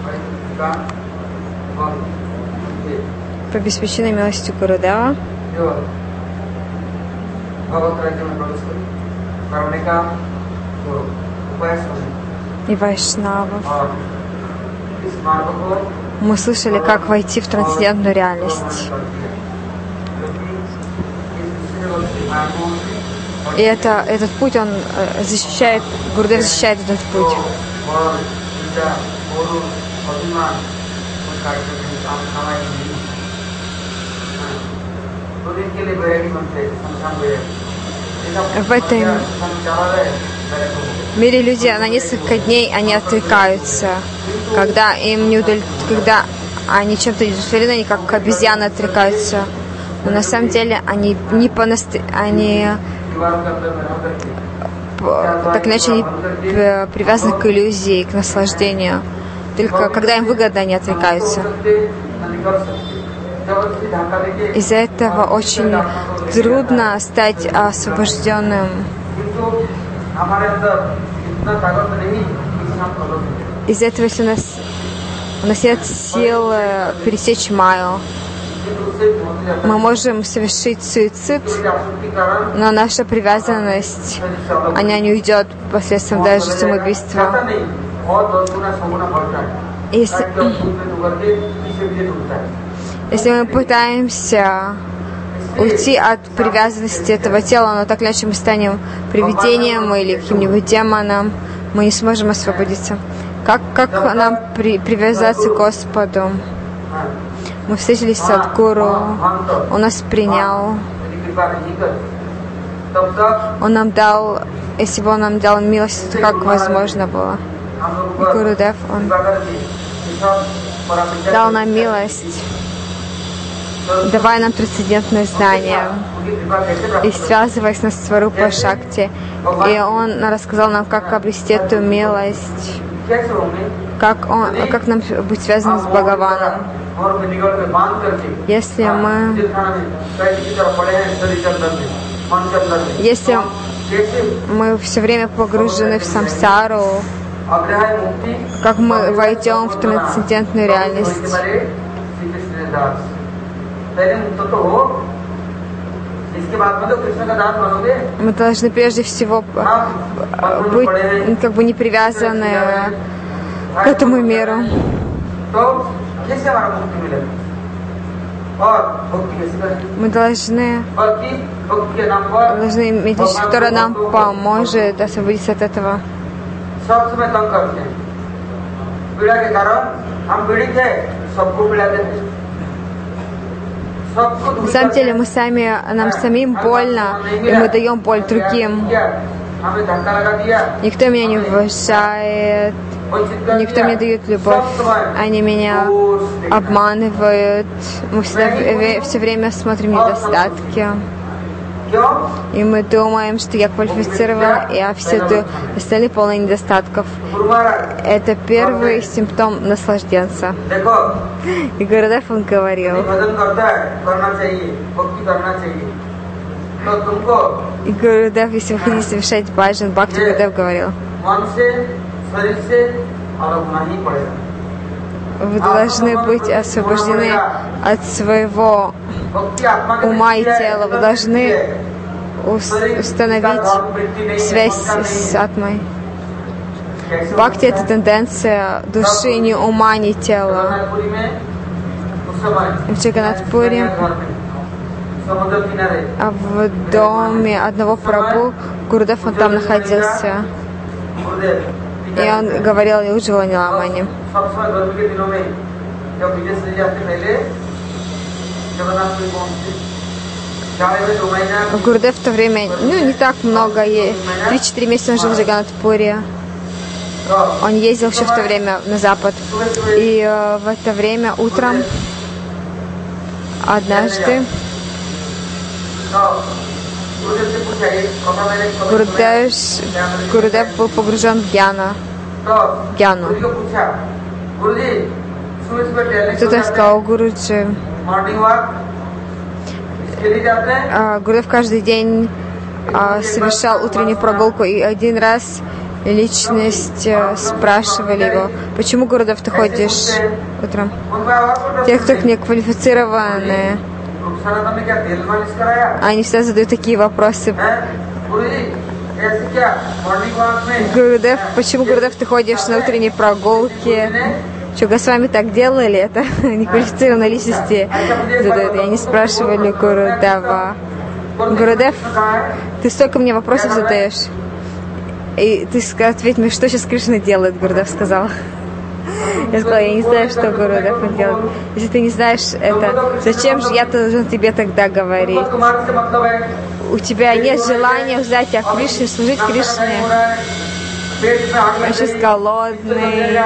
по беспричинной милости Гурудева и вайшнавов мы слышали, как войти в трансцендентную реальность. И этот путь, он защищает, Гурудев защищает этот путь. В этом мире люди на несколько дней они отрекаются, когда когда они чем-то удовлетворены, они как обезьяны отрекаются. Но на самом деле они так иначе они привязаны к иллюзии, к наслаждению. Только когда им выгодно, они отрекаются. Из-за этого очень трудно стать освобожденным. Из-за этого, если у нас нет сил пересечь Майю, мы можем совершить суицид, но наша привязанность, она не уйдет посредством даже самоубийства. Если мы пытаемся уйти от привязанности этого тела, но так иначе мы станем привидением или каким-нибудь демоном, мы не сможем освободиться. Как нам привязаться к Господу? Мы встретились с Садгуру, Он нас принял. Он нам дал, если бы Он нам дал милость, то как возможно было? И Гурудев, Он дал нам милость, давая нам трансцендентное знание и связываясь нас с Сварупа Шакти. И Он рассказал нам, как обрести эту милость, как нам быть связанным с Бхагаваном. Если мы все время погружены в самсару, как мы войдем в трансцендентную реальность. Мы должны прежде всего быть как бы не привязаны к этому миру. Мы должны иметь вещь, которая нам поможет освободиться от этого. На самом деле нам самим больно, и мы даем боль другим. Никто меня не уважает, никто мне дает любовь, они меня обманывают. Мы все время смотрим недостатки. И мы думаем, что я квалифицирована, а все остальные полны недостатков. Это первый симптом наслажденца. И Гурудев, он говорил, и Гурудев, если вы хотите совершать баджан, Бхакти, Гурудев говорил, вы должны быть освобождены от своего ума и тела. Вы должны установить связь с атмой. Бхакти — это тенденция души, ни ума, ни тела. В Джаганнатхпуре, а в доме одного Прабху, Гурудев, он там находился. И он говорил о Уджвала Ниламане. Гурудев в то время, не так много, 3-4 месяца он жил в Джаганнатхпуре. Он ездил еще в то время на запад. И в это время утром однажды Гурудев был погружен в гьяну. Кто-то сказал: Гуруджи, Гурудев каждый день совершал утреннюю прогулку, и один раз личность спрашивали его, почему, Гурудев, ты ходишь утром? Те, кто не квалифицированные, они всегда задают такие вопросы. Гурудев, почему, Гурудев, ты ходишь на утренние прогулки? Что, Госвами так делали? Это неквалифицированные личности задают. И они спрашивали Гурудева: Гурудев, ты столько мне вопросов задаешь. И ты ответь мне, что сейчас Кришна делает, Гурудев сказал. Я сказала, я не знаю, что Гурудев делает. Если ты не знаешь это, зачем же я должен тебе тогда говорить? У тебя нет желания взять о Кришне, служить Кришне. Я сейчас голодный.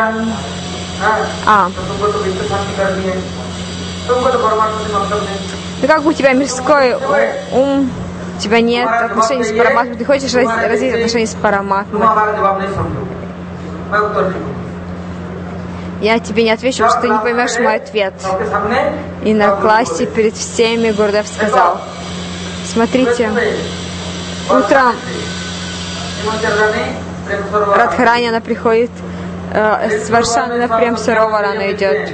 Ну как бы у тебя мирской ум, у тебя нет отношений с Параматмой, ты хочешь развить отношения с Параматмой. Я тебе не отвечу, потому что ты не поймешь мой ответ. И на классе перед всеми Гурудев сказал: смотрите, утром Радхарани, она приходит с Варшаны на Прем Саровар, она идет.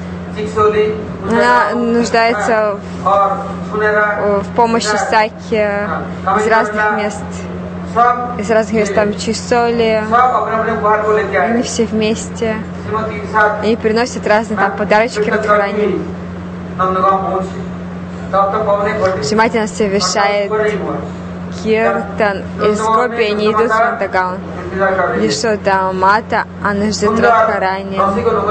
Она нуждается в помощи Саки из разных мест. Там Чисоли, они все вместе. Они приносят разные там подарочки Радхарани. Шримати совершает киртан. Из Гопи они идут в Вриндаван. Ешода Мата, она ждет Радхарани.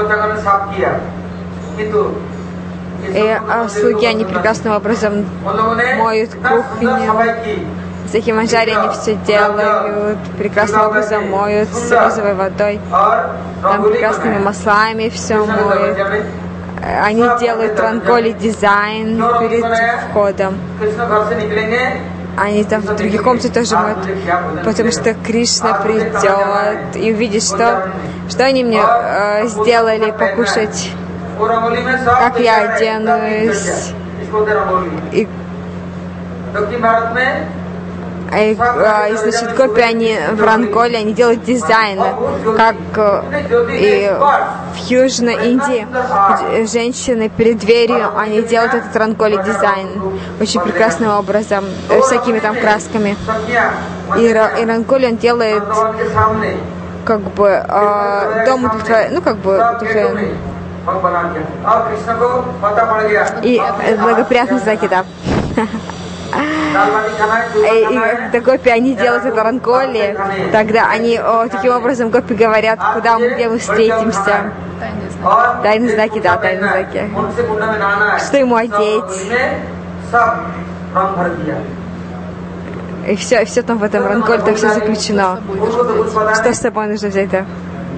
И слуги, они прекрасным образом моют кухню. Захи Манджари, они все делают, прекрасным образом моют с розовой водой. Там прекрасными маслами все моют. Они делают ранголи дизайн перед входом. Они там в других комнатах тоже моют, потому что Кришна придет и увидит, что они мне сделали покушать, как я оденусь. И значит, Гопи, они в Ранголе, они делают дизайн, как и в Южной Индии женщины перед дверью, они делают этот Ранголи дизайн очень прекрасным образом, всякими там красками. И Ранголи он делает как бы дом удовлетворенный, ну как бы удовлетворенный. И благоприятные знаки, да. И Гопи, они делают это Ранголи, тогда они таким образом Гопи говорят, где мы встретимся. Тайные знаки, да, тайные знаки. Что ему одеть? И все там в этом Ранголе, там все заключено. Что с собой нужно взять, да?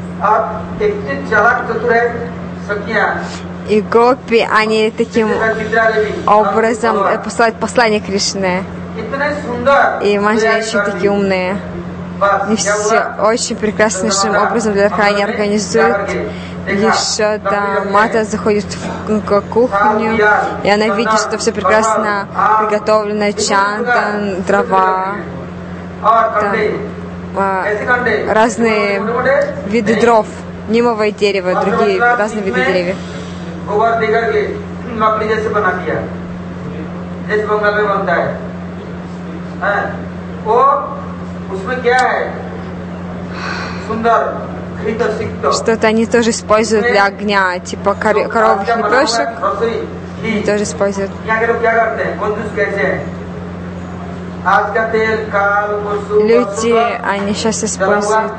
И Гопи, они таким образом посылают послание Кришне. И Манджари очень такие умные. И все очень прекрасным образом для Радхарани организуют. Ешода Мата заходит в кухню, и она видит, что все прекрасно приготовлено, чандан, дрова, там, разные виды дров, нимовое дерево, другие разные виды деревьев. Что-то они тоже используют для огня, типа коровьих лепешек, они тоже используют. Люди, они сейчас используют,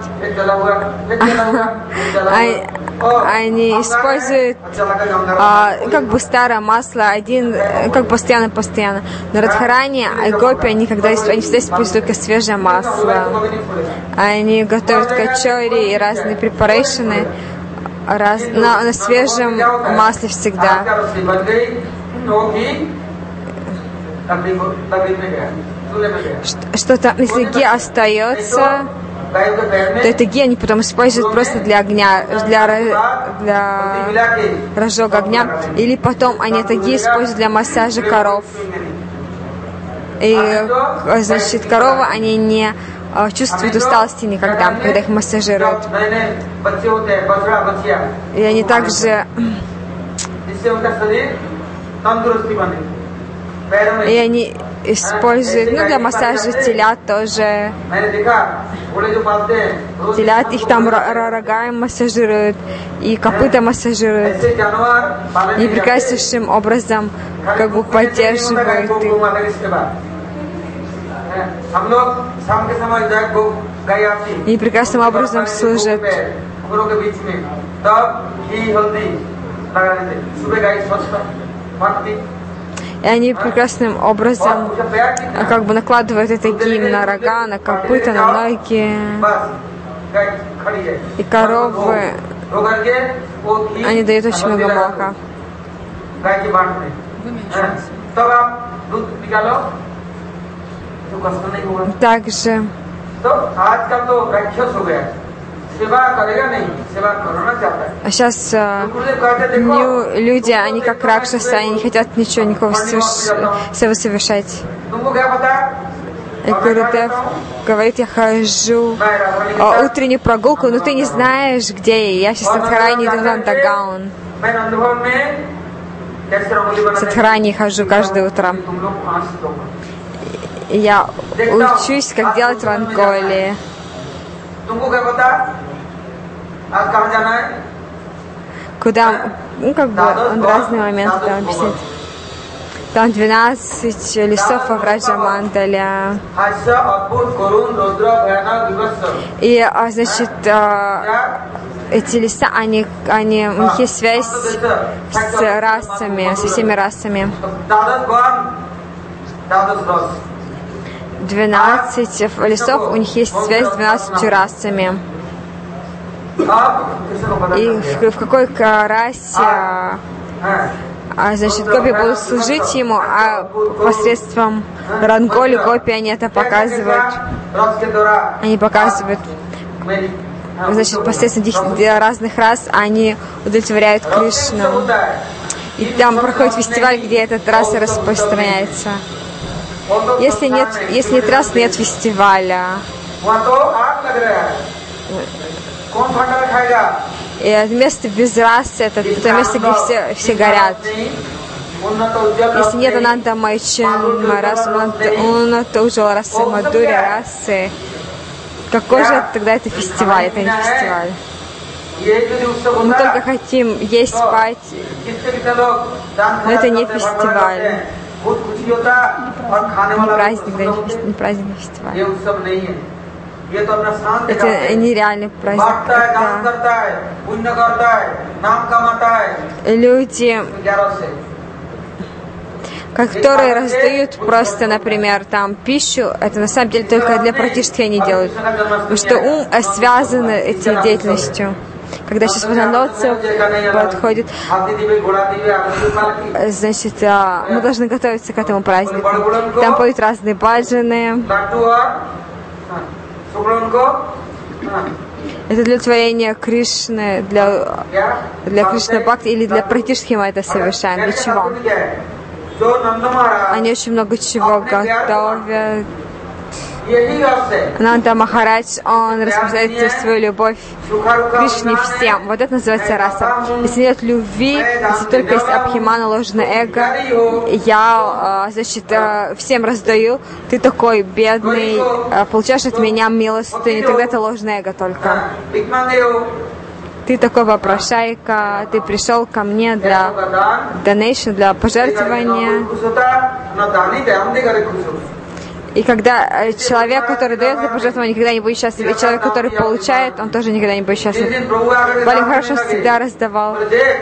они используют как бы старое масло, как постоянно. Но Радхарани и Гопи, они всегда используют только свежее масло. Они готовят качори и разные препарейшены на свежем масле всегда. Что-то, если ги остается, то это ги они потом используют просто для огня, для разжога огня, или потом они это ги используют для массажа коров. И, значит, коровы, они не чувствуют усталости никогда, когда их массажируют. И они также... И они используют, для массажа телят тоже. Телят, их там рога им массажируют, и копыта массажируют. И прекраснейшим образом поддерживают их. И прекрасным образом служат. И они прекрасным образом накладывают это гимн на рога, на копыта, на ноги. И коровы, они дают очень много молока. Также сейчас люди, они как ракшасы, они не хотят никакого совершать. И Гурудев говорит, я хожу утреннюю прогулку, но ты не знаешь, где я. Я сейчас от Садхарани иду на Дагаун. В Садхарани хожу каждое утро. И я учусь, как делать ранголи. Куда, он разные моменты там объяснит. Там 12 лесов во Враджамандаля. И, эти леса, у них есть связь с расами, со всеми расами. 12 лесов, у них есть связь с 12 расами. И в какой расе, гопи будут служить ему, а посредством ранголи гопи они это показывают. Они показывают, посредством разных рас они удовлетворяют Кришну. И там проходит фестиваль, где эта раса распространяется. Если нет рас, нет фестиваля. И место без расы, это то место, где все горят. Если нет Ананда Майчин расы, Уната Уджала расы, Мадуря расы, какой же тогда это фестиваль? Это не фестиваль. Мы только хотим есть, спать, но это не фестиваль. Не праздник, не фестиваль. Это нереальный праздник. Это люди, которые раздают просто, например, там пищу, это на самом деле только для практически они делают. Потому что ум связан этой деятельностью. Когда сейчас Ваджаноцев подходит, мы должны готовиться к этому празднику. Там поют разные баджаны. Это для творения Кришны, для Кришны Бхакти или для практически мы это совершаем. Для чего? Они очень много чего готовят. Ананда Махарадж, он распространяет свою любовь к Кришне всем. Вот это называется раса. Если нет любви, если только есть абхимана, ложное эго, я, всем раздаю, ты такой бедный, получаешь от меня милостыню, тогда это ложное эго только. Ты такой попрошайка, ты пришел ко мне для donation, для пожертвования. И когда человек, который дает это пожертвование, никогда не будет счастлив, и человек, который получает, он тоже никогда не будет счастлив. Бали Махарадж всегда раздавал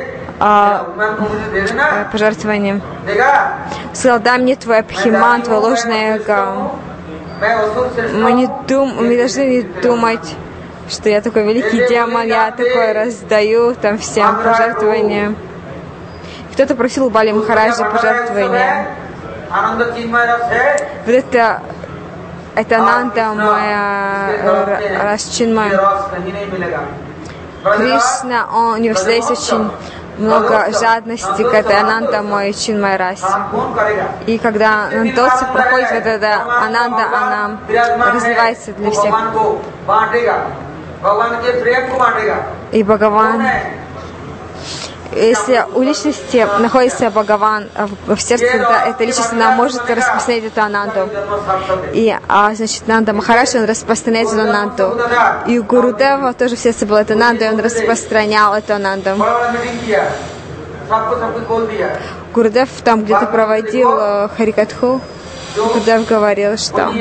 пожертвования. Сказал, дай мне твой абхиман, твое ложное эго. Мы должны не думать, что я такой великий демон, я такой раздаю там всем пожертвования. Кто-то просил у Бали Махараджа пожертвования. Вот это Ананда моя Расчинмая. Кришна, у него всегда есть очень много жадности к этой Ананда мой Чинмай расе. И когда нандосы проходит вот эта Ананда, она развивается для всех. И Бхагаван, если у личности находится Бхагаван в сердце, тогда эта личность, она может распространять эту Ананду. Значит, Нанда Махарадж, он распространяет эту Ананду. И у Гурудева тоже в сердце была эта Ананда, и он распространял эту Ананду. Гурудев там где-то проводил Харикатху. Гурудев говорил, что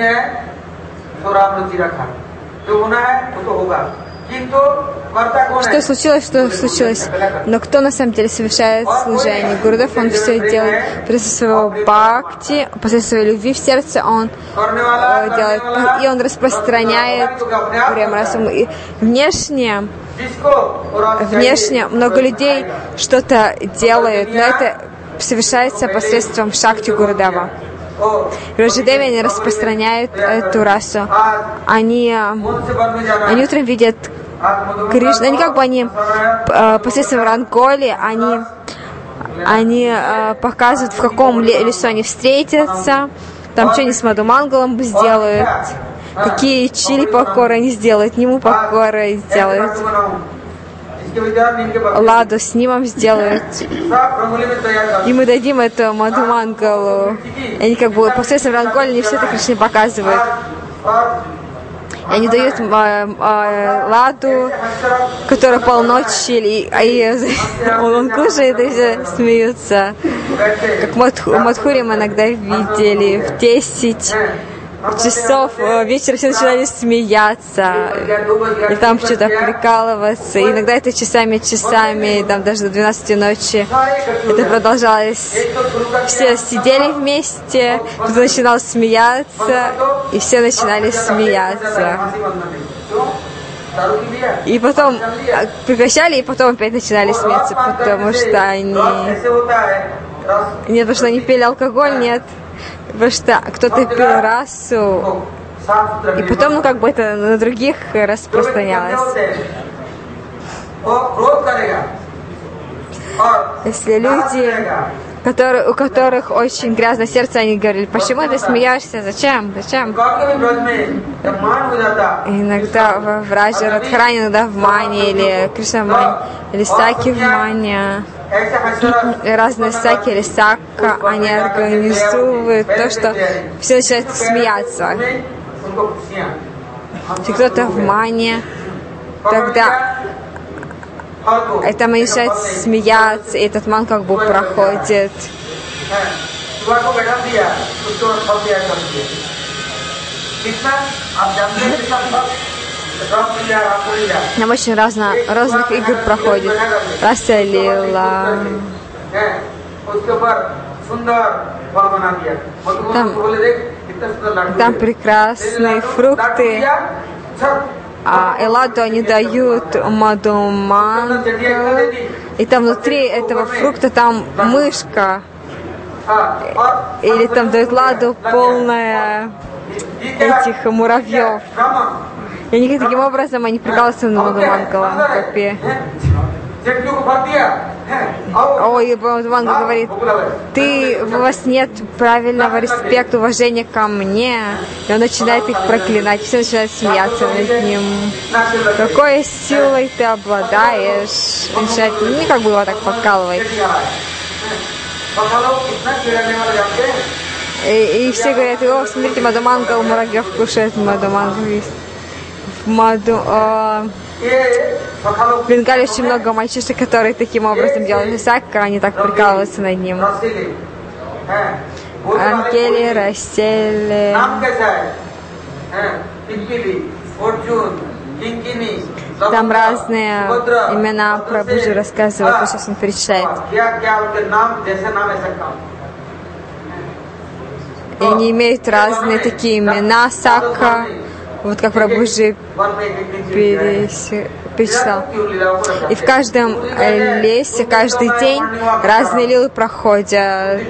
что случилось, но кто на самом деле совершает служение? Гурудев, он все делает посредством своего бхакти, посредством своей любви в сердце, он делает, и он распространяет прям-расум. И внешне много людей что-то делают, но это совершается посредством шакти Гурудева. Раджадеви, они распространяют эту расу. Они утром видят Кришну. Они посредством ранголи, они показывают, в каком лесу они встретятся, там что они с Мадхумангалом сделают, какие чили покоры они сделают, нему покоры сделают, ладу с нимом сделают. И мы дадим это Мадхумангалу. Они как бы посредством ранголи они все это Кришне показывают. Они дают ладу, которая полночи, и он кушает, и все смеются. Как Мадхури мы иногда видели, в 10 часов вечера все начинали смеяться, и там что-то прикалываться. И иногда это часами, там даже до 12 ночи это продолжалось. Все сидели вместе, кто-то начинал смеяться, и все начинали смеяться. И потом прекращали, и потом опять начинали смеяться, потому что они... Нет, потому что они пили алкоголь, нет. Потому что кто-то пил расу, и потом, как бы это на других распространялось. Если люди, у которых очень грязное сердце, они говорили, почему ты смеешься, зачем? Иногда в Раджа Радхарани, иногда в Мане, или Кришна Мане, или Саки в Мане. Разные саки или сакка, они организуют то, что все начинают смеяться. Если кто-то в мане, тогда это они начинают смеяться, и этот ман как бы проходит. Нам очень разных игр проходит. Раса Лила. Там прекрасные фрукты. Эладу они дают Мадхумангал. И там внутри этого фрукта там мышка. Или там дают ладу полная этих муравьев. И они таким образом они прикалываются над Мадхумангалом. Ой, Мадхумангал говорит, у вас нет правильного респекта, уважения ко мне. И он начинает их проклинать, все начинают смеяться над ним. Какой силой ты обладаешь? Он начинает, как бы его так подкалывать. И все говорят, о, смотрите, Мадхумангал муравьев кушает, Мадхумангал есть. В Бенгале очень много мальчишек, которые таким образом делают сакка, они так прикалываются над ним. Ангели, Расели. Там разные имена Прабхуджи рассказывают, сейчас он перечисляет. И они имеют разные такие имена, сакка. Вот как Прабхуджи перечислял. И в каждом лесе, каждый день разные лилы проходят.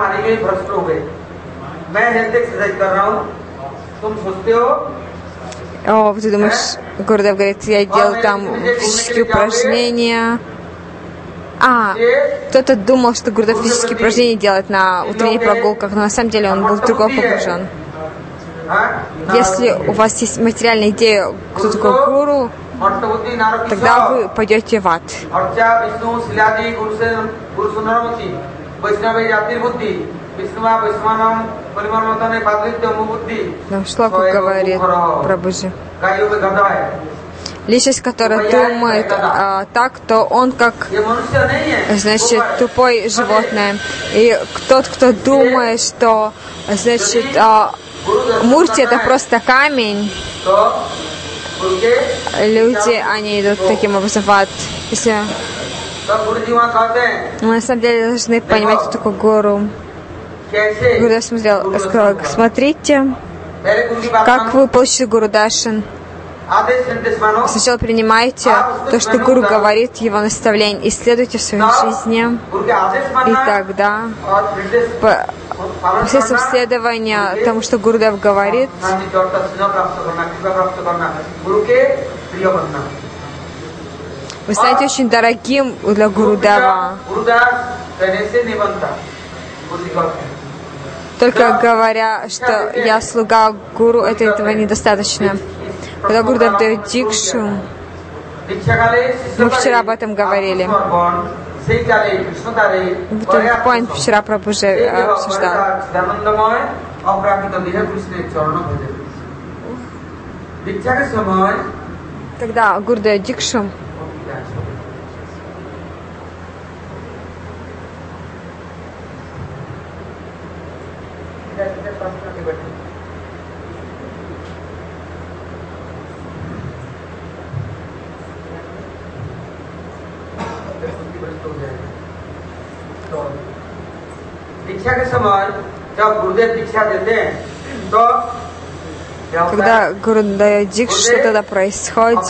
О, ты думаешь, Гурудев говорит, я делаю там физические упражнения. Кто-то думал, что Гурудев физические упражнения делает на утренних прогулках, но на самом деле он был в другое погружен. Если у вас есть материальная идея, кто такой гуру, тогда вы пойдете в ад. Там шлоку говорит Прабхуджи. Личность, которая думает так, то он как, значит, тупое животное. И тот, кто думает, что, значит, мурти это просто камень, люди, они идут таким образом в ад. Если мы на самом деле должны понимать, кто такой гуру. Гурудев сказал, смотрите, как вы получите Гуру Даршан. Сначала принимайте то, что Гуру говорит, его наставление, исследуйте в своей жизни, и тогда, посредством исследования тому, что Гурудев говорит, вы станете очень дорогим для Гурудева. Только говоря, что я слуга Гуру, этого недостаточно. Когда Гурудев дает дикшу, мы вчера об этом говорили. Этот поинт вчера Прабхуджи обсуждал. Когда Гуру дает дикшу, когда Гуру дает дикшу, что тогда происходит?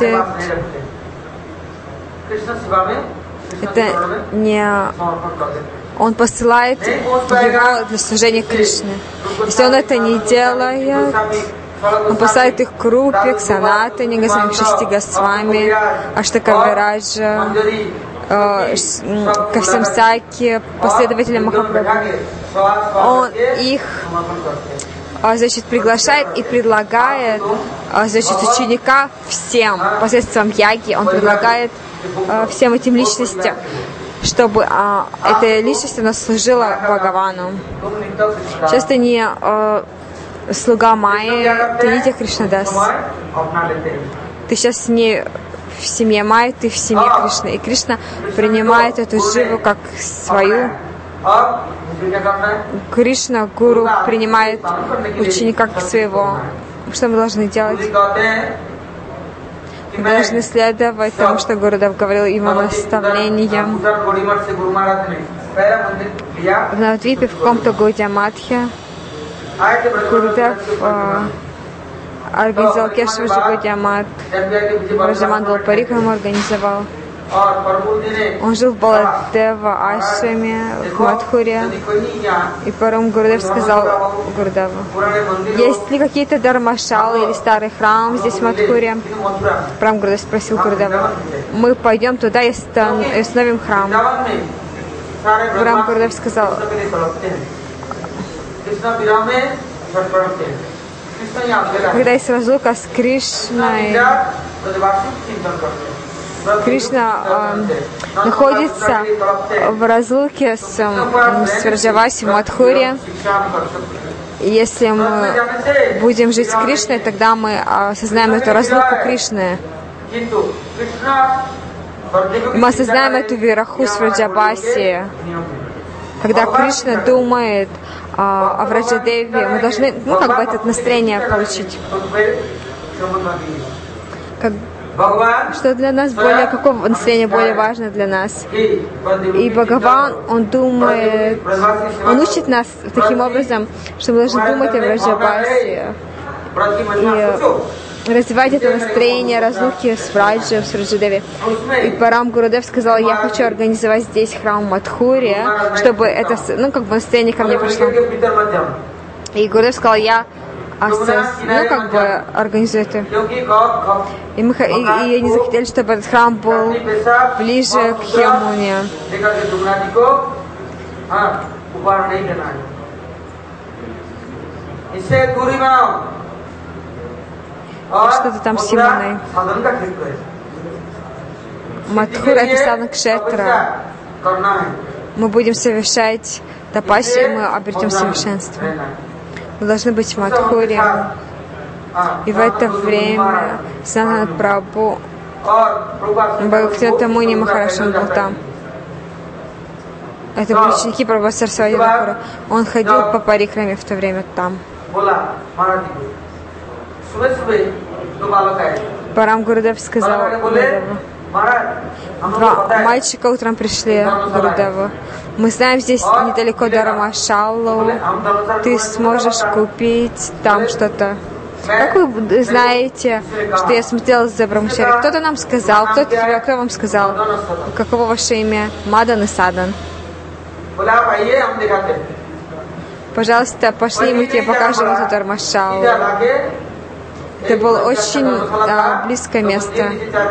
Это не... Он посылает его для служения Кришне. Если он это не делает, он посылает их к Рупе, к Санатане, к 6 Госвами, Аштакавираджа, ко всем Саки, последователям Махапрабху. Он их, значит, приглашает и предлагает, значит, ученика всем, посредством яги, он предлагает всем этим личностям, чтобы эта личность, она служила Бхагавану. Сейчас ты не слуга Майи, ты не Кришнадас. Ты сейчас не в семье Майи, ты в семье Кришны. И Кришна принимает эту живу как свою. Кришна, Гуру, принимает ученика как своего. Что мы должны делать? Мы должны следовать тому, что Гурудев говорил, его наставлениям. В Навадвипе, в каком-то Гаудия Матхе, Гурудев организовал Кешаваджи Гаудия Мат, Браджамандал Парик ему организовал. Он жил в Баладева Ашраме, в Мадхуре, и потом Гурудев сказал Гурудеву: есть ли какие-то дармашалы или старый храм здесь в Мадхуре? Прям Гурудев спросил Гурудева: мы пойдем туда и установим храм. Прям Гурудев сказал: когда есть разлука с Кришной, Кришна находится в разлуке с Враджаваси в Мадхуре. И если мы будем жить с Кришной, тогда мы осознаем эту разлуку Кришны. Мы осознаем эту вираху с Враджабаси. Когда Кришна думает о Враджадеве, мы должны, как бы это настроение получить. Что для нас более, какого настроения более важно для нас. И Бхагаван, он думает, он учит нас таким образом, что мы должны думать о Враджабасе. И развивать это настроение разлуки с Враджа, с Враджадеви. И Парам Гурудев сказал: я хочу организовать здесь храм в Мадхуре, чтобы это, как бы настроение ко мне пришло. И Гурудев сказал: я как бы организует. И они захотели, чтобы этот храм был ближе к Ямуне. Что-то там с Ямуной. Мадхура — это садхана кшетра. Мы будем совершать тапаси, и мы обретем совершенство. Мы должны быть в Мадхуре. И в это время Санатана Прабху, Бхактивинода Муни Махарадж, он был там. Это были ученики Прабхупады Сарасвати Такура. Он ходил по парикраме в то время там. Парам Гурудев сказал Гурудеву: два мальчика утром пришли к Гурудеву. Мы знаем, здесь недалеко Дармашалу. Ты сможешь купить там что-то. Как вы знаете, что я смотрела за Брахмачари? Кто-то нам сказал, кто вам сказал? Каково ваше имя? Мадан и Садан. Пожалуйста, пошли, мы тебе покажем эту Дармашалу. Это было очень близкое место.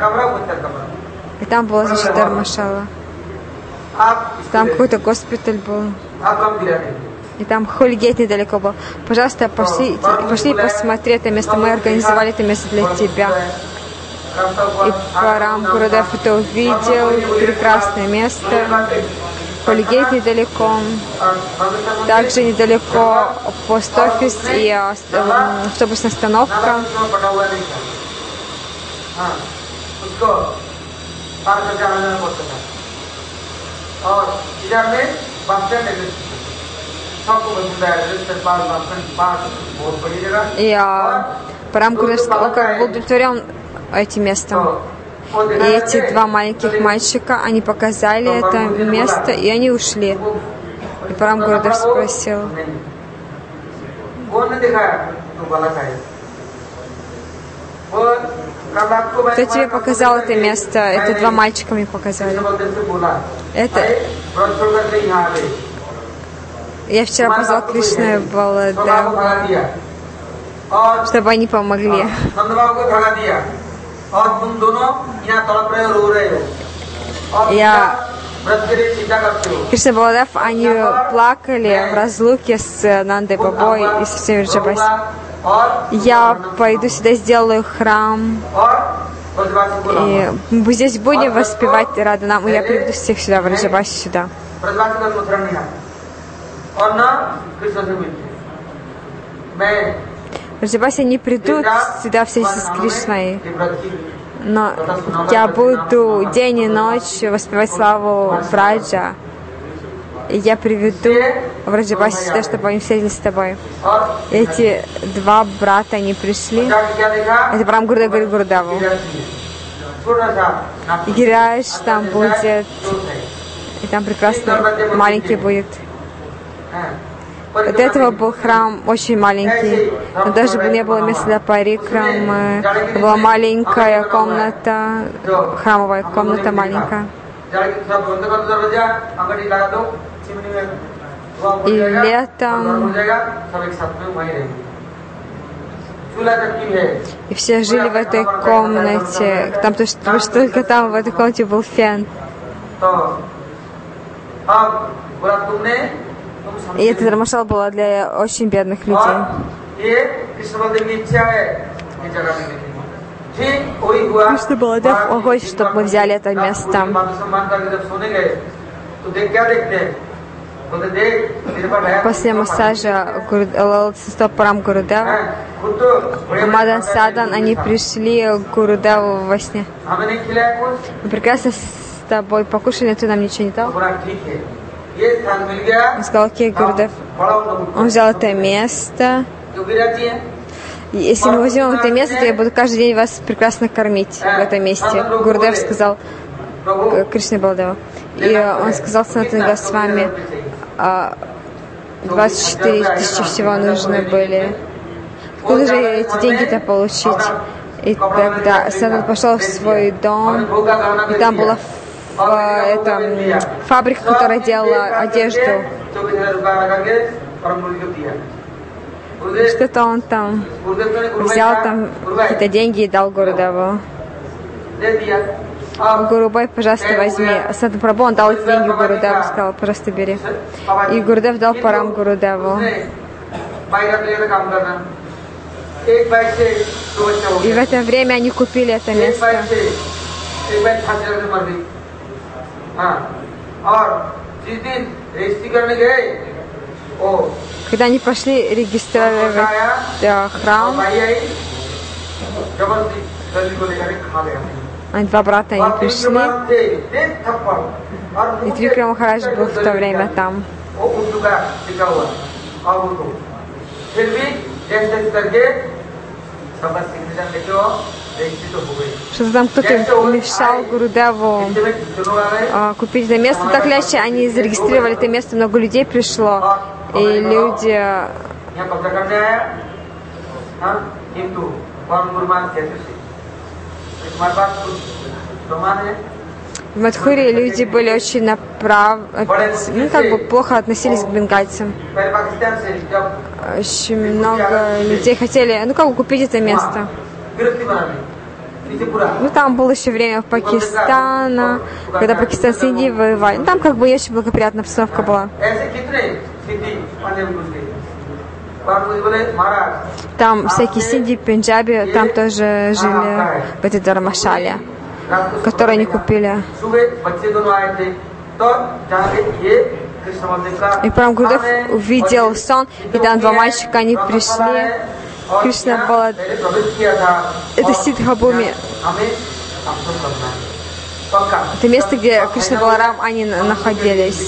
И там была, значит, Дармашала. Там какой-то госпиталь был. И там Хольгейт недалеко был. Пожалуйста, пошли посмотри это место. Мы организовали это место для тебя. И Парам Гурудев это увидел. Прекрасное место. Хольгейт недалеко. Также недалеко пост-офис и автобусная остановка. И Парам Гурудев был удовлетворен этим местом. И эти два маленьких мальчика, они показали это место, и они ушли. И Парам Гурудев спросил: кто тебе показал это место? Это два мальчика мне показали. Это... Я вчера позвал Кришну и Баладеву, чтобы они помогли. Кришна и Баладев, они плакали в разлуке с Нандой Бабой и со всеми Враджабаси. Я пойду сюда, сделаю храм, и мы здесь будем воспевать Радханам, и я приведу всех сюда, в Враджабаси сюда. Враджабаси не придут сюда вместе с Кришной, но я буду день и ночь воспевать славу Браджа. И я приведу Враджабаси сюда, чтобы они встретились с тобой. Эти два брата, они пришли. Это Парам Гурудев говорит Гурудеву: Гираш там будет, и там прекрасно маленький будет. До этого был храм очень маленький, но даже не было места для парикрамы. Была маленькая комната, храмовая комната маленькая. И летом и все жили в этой комнате. Там только там в этой комнате был фен. И эта Дармашала была для очень бедных людей. Кришна Баладев хочет, чтобы мы взяли это место. После массажа Парам Гурудева, Мадан Садан, они пришли к Гурудеву во сне. Мы прекрасно с тобой покушали, но ты нам ничего не дал. Он сказал: окей, Гурудев. Он взял это место. И если мы возьмем это место, то я буду каждый день вас прекрасно кормить в этом месте. Гурудев сказал Кришне Баладеву. И он сказал Санатане Госвами: 24 тысячи всего нужны были. Откуда же эти деньги-то получить? И тогда Санатан пошел в свой дом, и там была фабрика, которая делала одежду. Что-то он там взял там какие-то деньги и дал Гурудеву. Гурубай, пожалуйста, возьми. Садхгуру Прабху, он дал эти деньги Гурудеву, сказал, пожалуйста, бери. И Гурудев дал Парам Гурудеву. И в это время они купили это место. Когда они пошли регистрировать храм, два брата они пришли, и Трикрама Махарадж был в то время там. Что там кто-то мешал Гурудеву купить это место. Так или иначе, они зарегистрировали это место, много людей пришло, и люди... В Мадхуре люди были очень плохо относились к бенгальцам. Очень много людей хотели, купить это место. Там было еще время Пакистана, когда Пакистан с Индией воевали. Там не очень благоприятная обстановка была. Там всякие синди, пенджаби, там тоже жили в этой Дармашале, которую они купили. И Парам Гурудев увидел сон, и там два мальчика, они пришли. Кришна была... Это Сиддхабуми. Это место, где Кришна Баларам, они находились.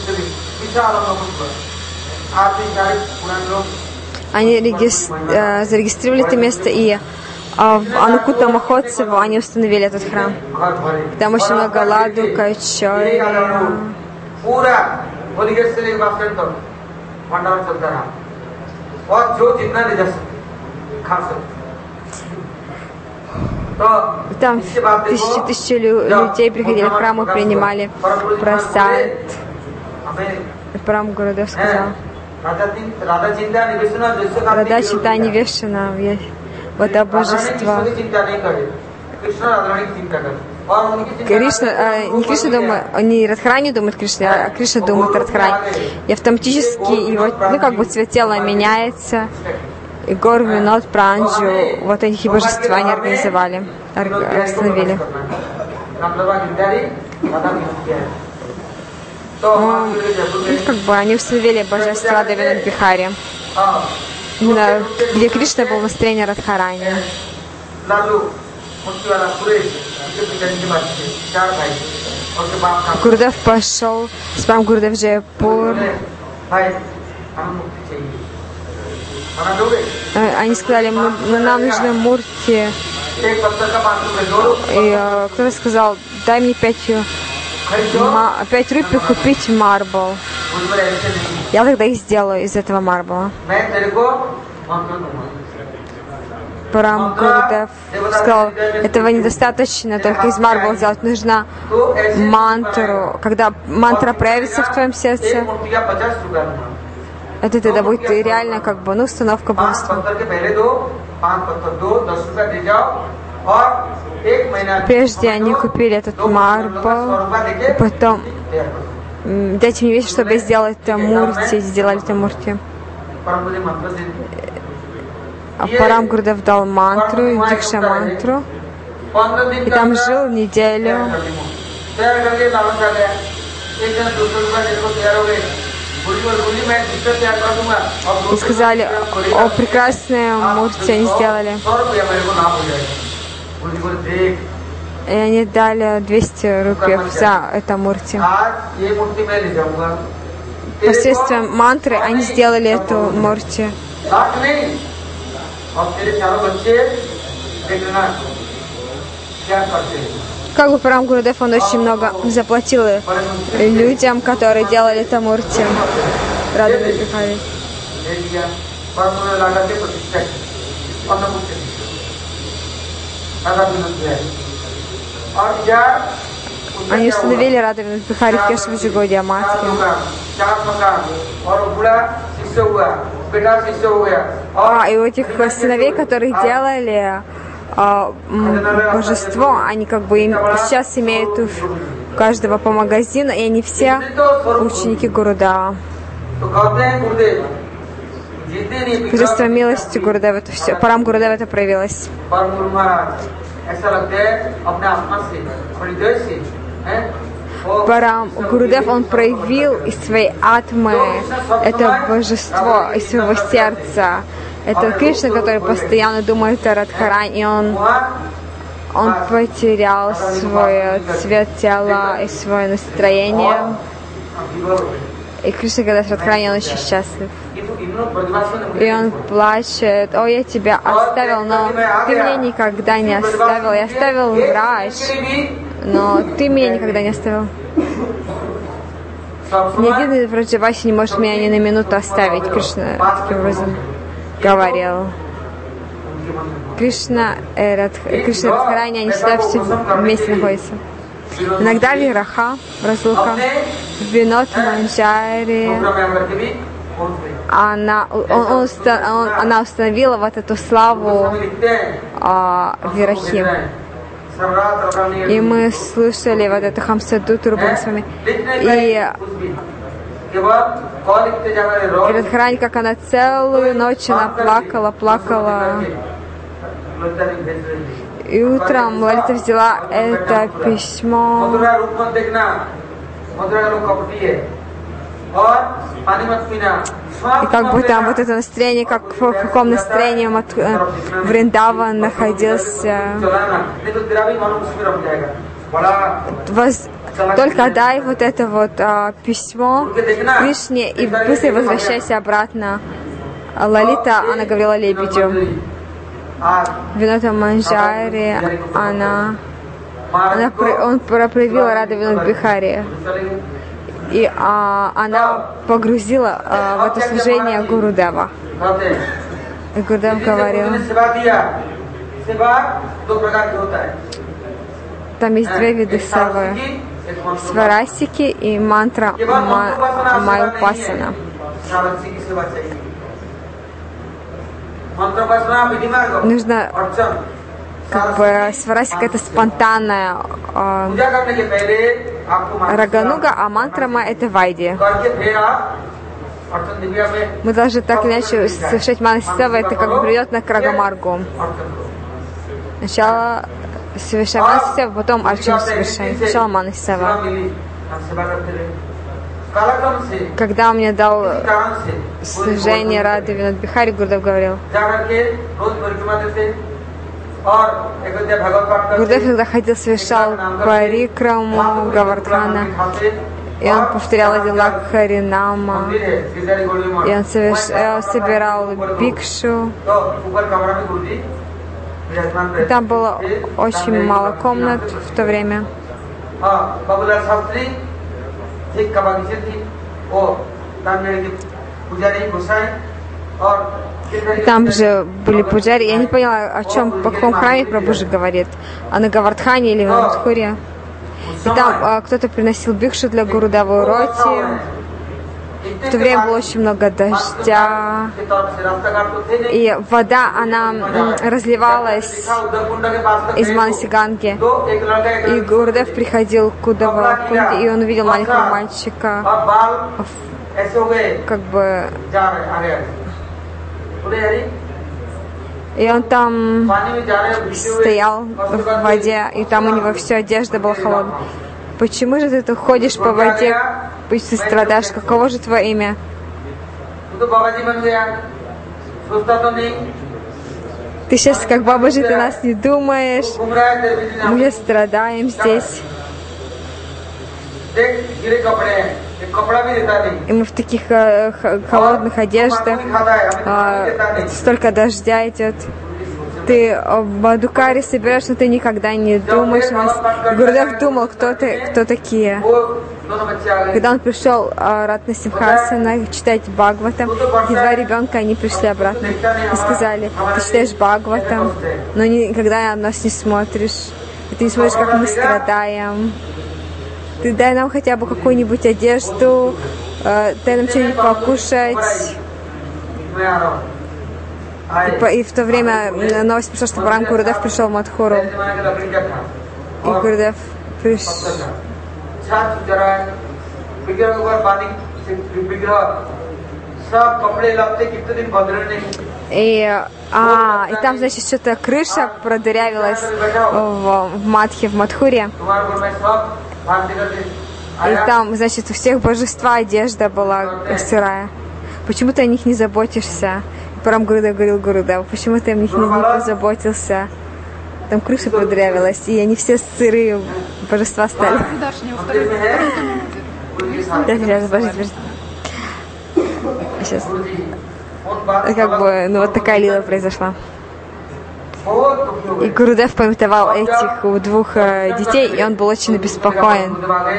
Они зарегистрировали это место, и в Анукута Махотсеву они установили этот храм. Там очень много ладу, качори. Там тысячи людей приходили в храм и принимали прасад. Парам Гурудев сказал: Рада Чита Невешена, вот это божество. Кришна, не Кришна думает, не Радхарани думает Кришна, а Кришна думает Радхарани. И автоматически его, цвет тела меняется. И Гор, Винод, Пранджу, вот эти божества они организовали, остановили. Они установили божества Девинод Бихари, где Кришна был в настроении Радхарани. Гурудев пошел с Парам Гурудев в Джайпур. Они сказали: нам нужны мурти. И кто-то сказал: дай мне 5 рупий купить марбл. Я тогда их сделаю из этого марбла. Парам Гурудев сказал: этого недостаточно, только из марбла сделать. Нужна мантру. Когда мантра проявится в твоем сердце, это тогда будет реально установка божества. Прежде они купили этот марбл, потом дайте мне вещи, чтобы сделать это мурти, сделали это мурти. А Парам Гурудев дал мантру, дикша мантру, и там жил неделю. И сказали: о, прекрасные мурти они сделали. И они дали 200 рупий за это мурти. Посредством мантры они сделали эту мурти. Парам Гурудев, он очень много заплатил людям, которые делали это мурти. Радовали Бихари. Они установили Радавинод Бихари в Кешаваджигодия Матхе. И у этих сыновей, которых делали божество, они как бы сейчас имеют у каждого по магазину, и они все ученики Гурудева. Божество милости Гурудева, это все. Парам Гурудева это проявилось. Парам Гурудев, он проявил из своей атмы это божество, из своего сердца. Это Кришна, который постоянно думает о Радхарани, и он потерял свой цвет тела и свое настроение. И Кришна, когда с Радхарани, он очень счастлив. И он плачет: «О, я тебя оставил, но ты меня никогда не оставил. Я оставил врач, но ты меня никогда не оставил. Ни один из Враджаваси не может меня ни на минуту оставить», Кришна таким образом говорил. Кришна и Радхарани, они всегда все вместе находятся. Иногда вираха, разлука, Винод Манджари, она установила вот эту славу вирахи. И мы слушали вот эту Хамсадуту с вами. И Радхарани, как она целую ночь она плакала. И утром Лалита взяла это письмо. И как бы там вот это настроение, как в каком настроении Вриндаван находился. Только дай вот это вот письмо Кришне и быстро возвращайся обратно. Лалита, она говорила лебедю. Винода Манджари, он проявила Рада Винод Бихари. И она погрузила в это служение Гурудева. И Гурудев говорил: там есть две вида севы: сварасики и мантра Майупасана. Нужно, как бы, сварасика — это спонтанная рагануга, а мантрама — это вайди. Мы должны так или иначе совершать манасева, это как бы приведет на Крагамаргу. Сначала совершаем манасева, потом арчану совершаем. Сначала манасева. Когда он мне дал служение Рады Винод Бихари, Гурудев говорил: Гурудев иногда ходил, совершал парикраму Гавардхана, и он повторял один лак Харинама, и он собирал бикшу. И там было очень мало комнат в то время. Там же были пуджари. Я не поняла, о чем, по какому храме Прабхуджи говорит. А на Гавардхане или в Мадхуре. И там кто-то приносил бикшу для Гурудева Роти. В то время было очень много дождя. И вода, она разливалась из Манасиганги. И Гурудев приходил к Удавакунде, и он увидел маленького мальчика, как бы... И он там стоял в воде, и там у него вся одежда была холодная. Почему же ты тут ходишь по воде, пусть ты страдаешь? Каково же твое имя? Ты сейчас как Бабаджи, ты нас не думаешь. Мы же страдаем здесь. И мы в таких холодных одеждах, столько дождя идет. Ты в Мадукаре собираешь, но ты никогда не думаешь о нас. Гурудев думал, кто такие. Когда он пришел Ратна Симхасана читать Бхагаватам, эти два ребенка, они пришли обратно и сказали: ты читаешь Бхагаватам, но никогда на нас не смотришь. И ты не смотришь, как мы страдаем. Ты дай нам хотя бы какую-нибудь одежду, дай нам что-нибудь покушать. И в то время новость пришла, что Парам Гурудев пришел в Мадхуру. И Гурудев пришел. И там, значит, что-то крыша продырявилась в Мадхе, в Мадхуре. И там, значит, у всех божества одежда была сырая. Почему ты о них не заботишься? Парам Гурудев говорил Гурудеву, почему ты о них не заботился? Там крыша продырявилась, и они все сырые божества стали. Сейчас. Как бы, ну вот такая лила произошла. И Гурудев памятовал этих двух детей, и он был очень обеспокоен.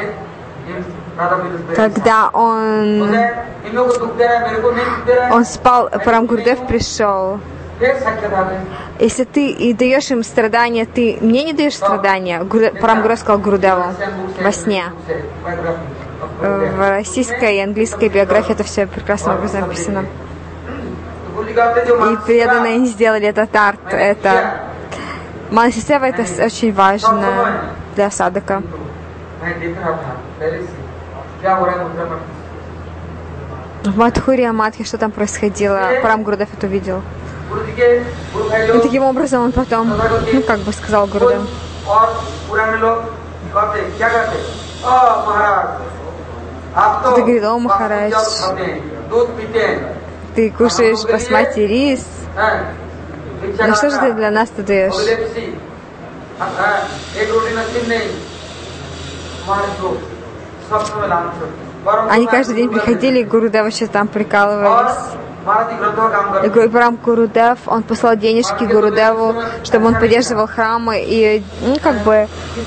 Когда он спал, Парам Гурудев пришел. Если ты и даешь им страдания, ты мне не даешь страдания. Парам Гурудев сказал Гурудеву во сне. В российской и английской биографии это все прекрасным образом написано. И преданные не сделали этот арт. Это Манаси Сева, это очень важно для садака. В Мадхуре, Мадхе, что там происходило? Парам Гурудев это увидел. И таким образом он потом, ну как бы сказал Гурудев. Ты говорит, о, Махарадж, ты кушаешь басмати рис, ну что же ты для нас ты даешь? Они каждый день приходили, и Гурудев еще там прикалывались. И Парам Гурудев, он послал денежки Гурудеву, чтобы он поддерживал храмы и, ну, как бы,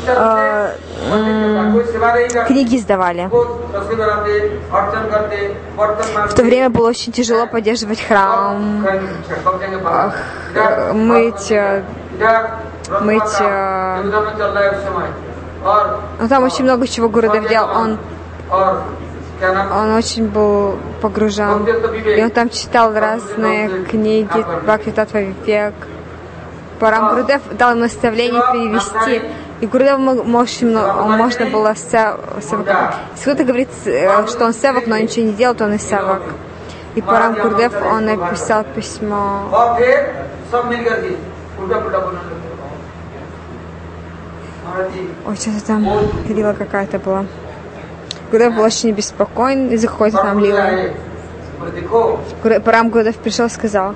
книги издавали. В то время было очень тяжело поддерживать храм, мыть. Ну, там очень много чего Гурудев делал. Он очень был погружен. И он там читал разные книги, Бхакти-таттва Вивек. Парам Гурудев дал ему наставление перевести. И Гурудеву можно было севак. Если кто-то говорит, что он севак, но ничего не делает, он и севак. И Парам Гурудев, он написал письмо. Ой, что-то там лила какая-то была. Гурудев был очень беспокоен из-за какой-то там лилы. Парам Гурудев пришел и сказал,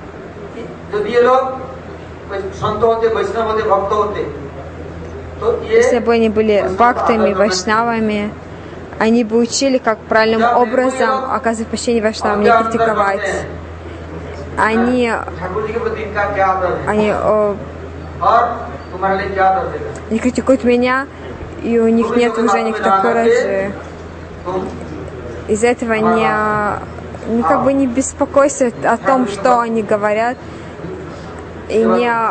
если бы они были бхактами, вайшнавами, они бы учили, как правильным образом оказывать почтение вайшнавам, не критиковать. Они критикуют меня, и у них нет уже никакой коражи. Из-за этого как бы не беспокойся о том, что они говорят, и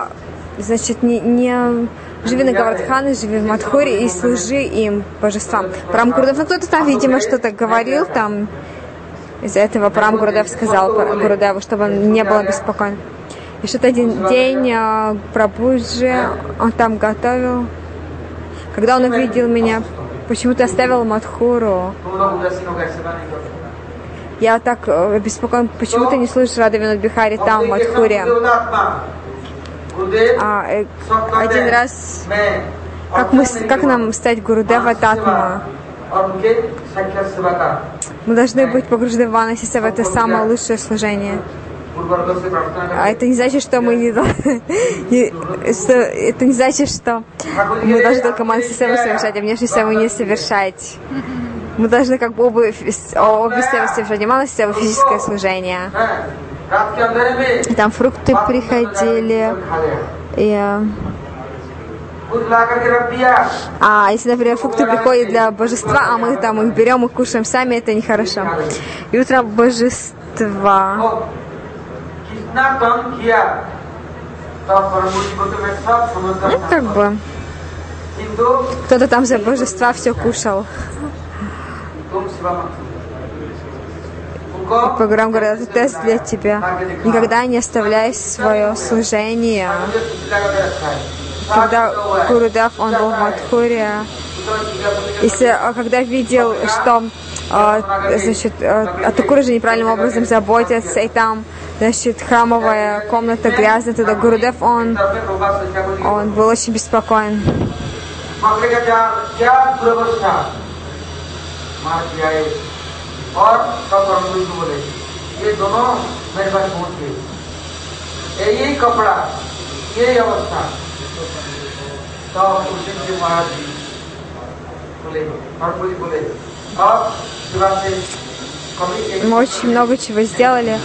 не живи на Гавардхане, живи в Мадхуре и служи им божествам. Парам Гурудев, ну кто-то там, видимо, что-то говорил там. Из-за этого Парам Гурудев сказал Гурудеву, чтобы он не был беспокоен. И что-то один день Прабхуджи, он там готовил. Когда он увидел меня, почему ты оставил Мадхуру? Я так беспокоен, почему ты не слушаешь Рада Винод Бихари там, в Мадхуре? Один раз, как нам стать Гурудева Татма? Мы должны быть погружены в Манаси Сева, это самое лучшее служение. А это не значит, что мы не должны... Это не значит, что мы должны только Манаси Севу совершать, а внешнюю Севу не совершать. Мы должны как бы обе Севы совершать. Манаси Сева — физическое служение. И там фрукты приходили. Если, например, фрукты приходят для божества, а мы там их берем и кушаем сами, это нехорошо. И утром божества. Ну, как бы. Кто-то там за божества все кушал. Программа говорит, это тест для тебя. Никогда не оставляй свое служение. Когда Гурудев, он был в Мадхуре, когда видел, что значит, Атакураджи неправильным образом заботятся, и там, значит, храмовая комната грязная, тогда Гурудев, он был очень беспокоен. Мы очень много чего сделали.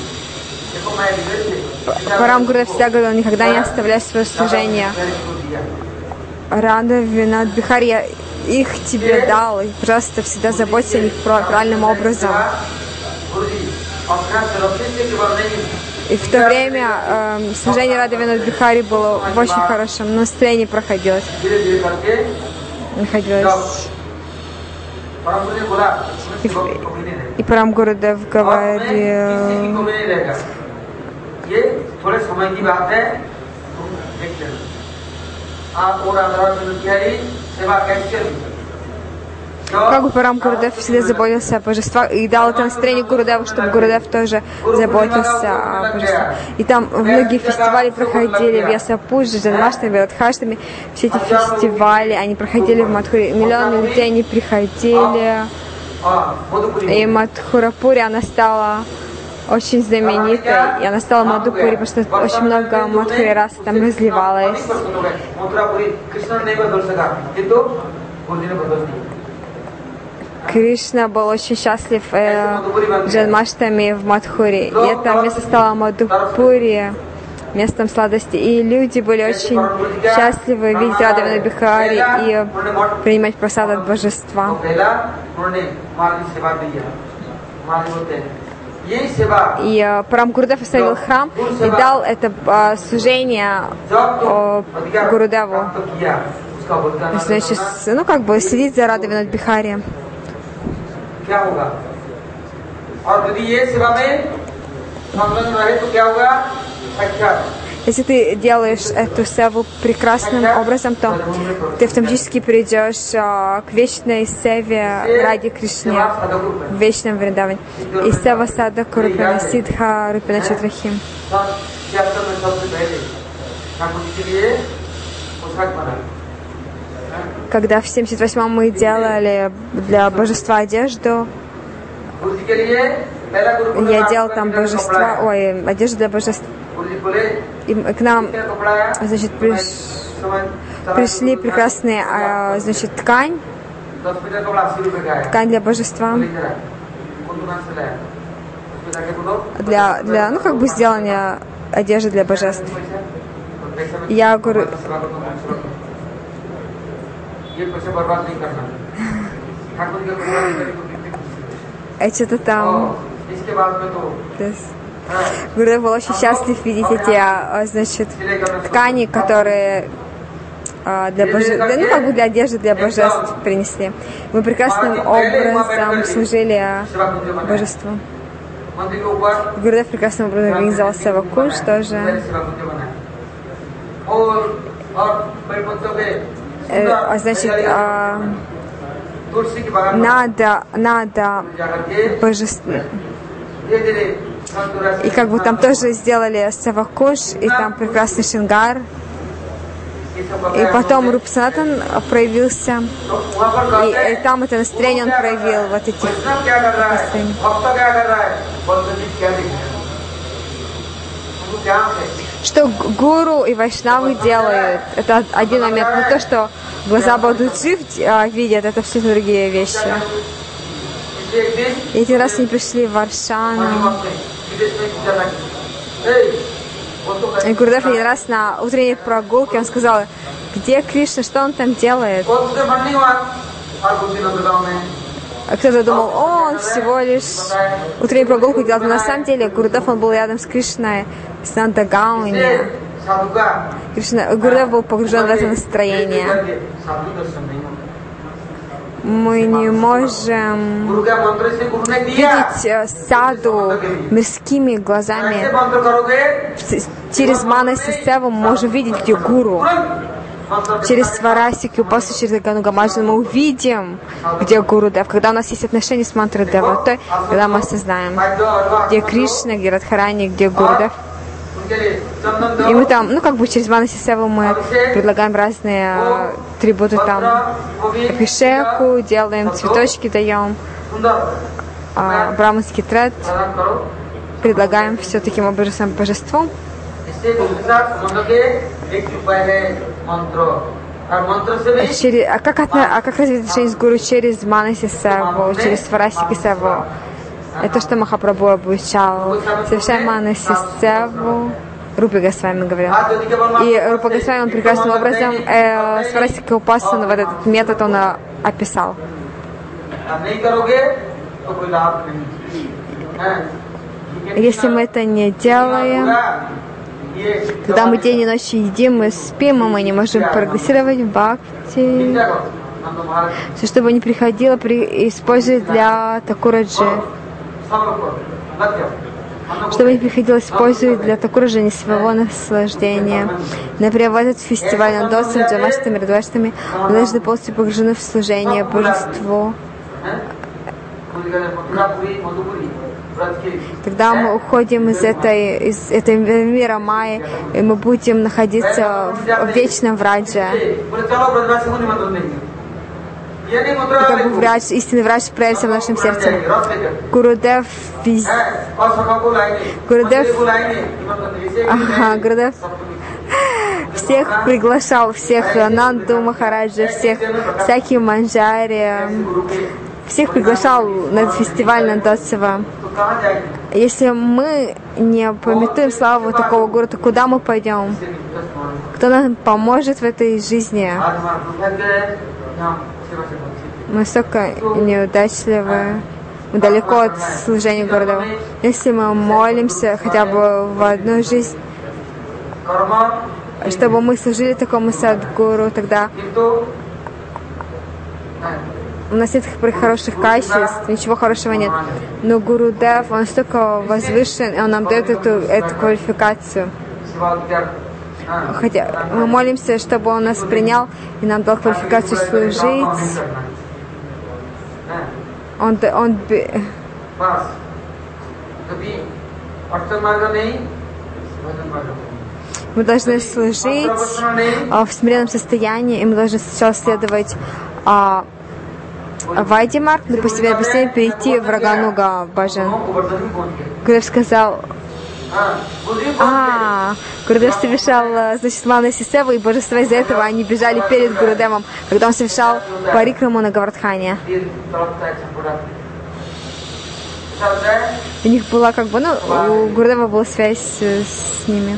Парам Гурудев всегда говорил, никогда не оставляй свое служение. Рада Винат Бихари, я их тебе дал, и просто всегда заботься о них правильным образом. И в то время служение Рады Винат Бихари было в очень хорошем настроении проходилось. И Парам Гурудев говорил, как бы Парам Гурудев всегда заботился о божествах и дал это настроение Гурудеву, чтобы Гурудев тоже заботился о божествах. И там многие фестивали проходили в Ясапуджи, Джанмаштами, Радхаштами. Все эти фестивали, они проходили в Мадхуре. Миллионы людей, они приходили. И Мадхурапури, она стала очень знаменитой. И она стала Мадхупури, потому что очень много Мадхури рас там разливалось. Кришна был очень счастлив Джанмаштами в Мадхуре. И это место стало Мадхупури, местом сладости. И люди были очень счастливы видеть Раду Винат Бихари и принимать просад от божества. И Парам Гурудев оставил храм и дал это служение Гурудеву. Значит, ну как бы следить за Радой Винат Бихари. Если ты делаешь эту севу прекрасным образом, то ты автоматически придешь к вечной севе ради Кришны, в вечном Вриндаване. И сева садака Рупина Сидха Рупина Чатрахим. Когда в 78-м мы делали для божества одежду, я делал там божества, одежду для божества. И к нам, значит, пришли прекрасные, значит, ткань для божества. Для, ну, как бы сделания одежды для божеств. Я говорю, это там. Гурудев был очень счастлив видеть эти, значит, ткани, которые для божеств, ну, как бы для одежды для божеств принесли. Мы прекрасным образом служили божеству. Гурудев прекрасным образом организовал Севакунж тоже. Значит, надо божество. И как бы там тоже сделали Севакунж, и там прекрасный Шингар. И потом Руп Санатан проявился. И там это настроение он проявил, вот эти настроения. Что гуру и вайшнавы делают, это один момент. Но то, что глаза Бададжи видят, это все другие вещи. И один раз они пришли в Варшану. И Гурудев один раз на утренней прогулке, он сказал, где Кришна, что он там делает? А кто-то думал, он всего лишь утреннюю прогулку делал. Но на самом деле Гурудев, он был рядом с Кришной, с Нандагауни. Гурудев был погружен в это настроение. Мы не можем видеть саду мирскими глазами. Через Манаси Севу мы можем видеть, где гуру. Через Сварасики, Упасу, через Ганугамаджу мы увидим, где Гурудев. Когда у нас есть отношения с мантрой Деватой, тогда мы осознаем, где Кришна, где Радхарани, где Гурудев. И мы там, через Манаси Севу мы предлагаем разные трибуты там. Абхишеку, делаем цветочки, даем браманский тред, предлагаем все таким образом божеству. Как развить отношения с гуру через Манаси Севу, через Сварасики Севу? Это что Махапрабху обучал. Совершаем Манаси Севу. Рупа Госвами говорил. И Рупа Госвами, он прекрасным образом Сварасика Упасану, вот этот метод он описал. Если мы это не делаем, когда мы день и ночь едим, мы спим, и мы не можем прогрессировать в бхакти. Все, что бы ни приходило, использовать для Такураджи. Чтобы не приходилось использовать для Такураджи не своего наслаждения. Например, в этот фестиваль Нандоса, Джамаштами, Радваштами, мы должны полностью погружены в служение Божеству. Тогда мы уходим из этого мира Майи, и мы будем находиться в вечном врадже. Как бы врач, истинный врач проявится в нашем сердце. Гурудев всех приглашал, всех Нанду Махараджа, всякие манджари, всех приглашал на фестиваль Нандоцева. Если мы не памятуем славу такого гуру, то куда мы пойдем? Кто нам поможет в этой жизни? Мы столько неудачливы, мы далеко от служения Гурудева. Если мы молимся хотя бы в одну жизнь, чтобы мы служили такому садгуру, тогда у нас нет хороших качеств, ничего хорошего нет. Но Гурудев, он столько возвышен, и он нам дает эту квалификацию. Хотя мы молимся, чтобы он нас принял и нам дал квалификацию служить. Мы должны служить в смиренном состоянии, и мы должны сначала следовать Вайдимарк, но постепенно перейти в Рагануга Баджан. Гурудев сказал, Гурудев совершал, Манаси Севу, и божества из-за этого они бежали перед Гурудевом, когда он совершал парикраму на Гавардхане. У них была у Гурудева была связь с ними.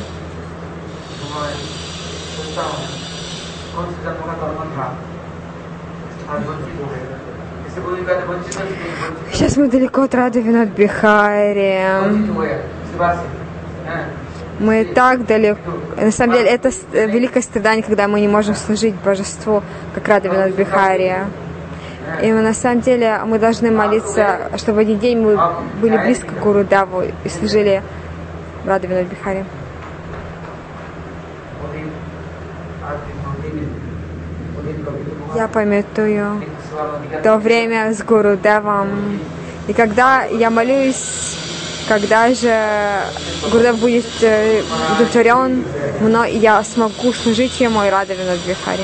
Сейчас мы далеко от Рады Винод Бихари. Мы так далеко. На самом деле, это великое страдание, когда мы не можем служить божеству, как Рада Винод Бихари. И на самом деле мы должны молиться, чтобы в один день мы были близко к Гурудеву и служили Рада Винод Бихари. Я памятую то время с Гурудевом. И когда я молюсь, когда же Гурудев будет удовлетворен мной, я смогу служить ему и Рада Винод Бихари.